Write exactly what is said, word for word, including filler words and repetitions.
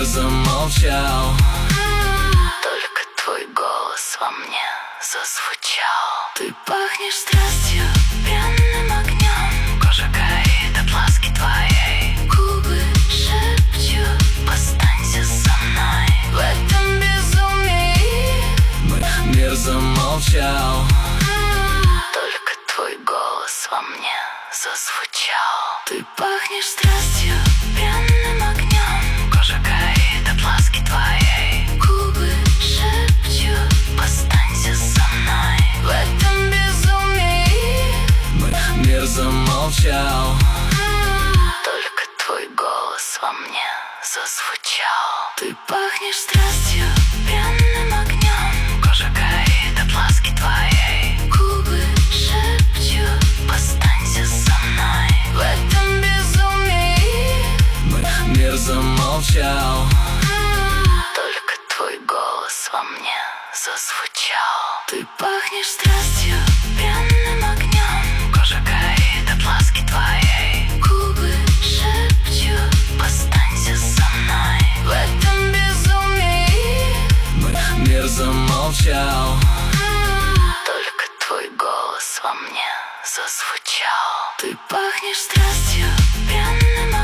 мир замолчал. Только твой голос во мне зазвучал. Ты пахнешь страстью, пьяным огнем. Кожа горит от ласки твоей. Губы шепчут: останься со мной в этом безумии. Мой мир замолчал. Только твой голос во мне зазвучал. Ты пахнешь страстью, пьяным огнем. Кожа горит от ласки твоей. Губы шепчут: останься со мной в этом безумии. Мой мир замолчал. Только твой голос во мне зазвучал. Ты пахнешь страстью, пьяным огнем. Кожа горит от ласки твоей. Губы шепчут: останься со мной в этом безумии. Мой мир замолчал. Только твой голос во мне зазвучал. Ты пахнешь страстью, пьяным огнем. Кожа горит от ласки твоей. Губы шепчут: останься со мной в этом безумии. Мой мир замолчал. Только твой голос во мне зазвучал. Ты пахнешь страстью, пьяным огнем.